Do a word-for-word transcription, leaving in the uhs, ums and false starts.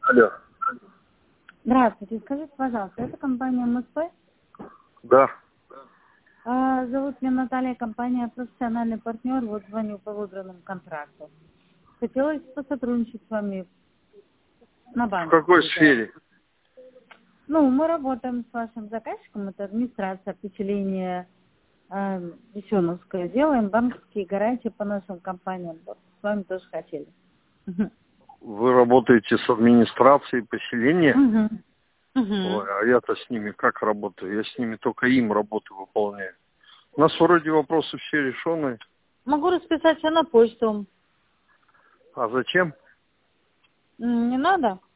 Алло. Здравствуйте, скажите, пожалуйста, это компания эм эс пэ? Да. А, зовут меня Наталья, компания «Профессиональный партнер», вот звоню по выбранному контракту. Хотелось посотрудничать с вами на В банке. какой сфере? Ну, мы работаем с вашим заказчиком, это администрация, поселение э, Весеновское, делаем банковские гарантии по нашим компаниям. Вот, с вами тоже хотели. Вы работаете с администрацией поселения? Угу. Ой, Угу. а я-то с ними как работаю? Я с ними только им работу выполняю. У нас вроде вопросы все решены. Могу расписать все на почту. А зачем? М, Не надо?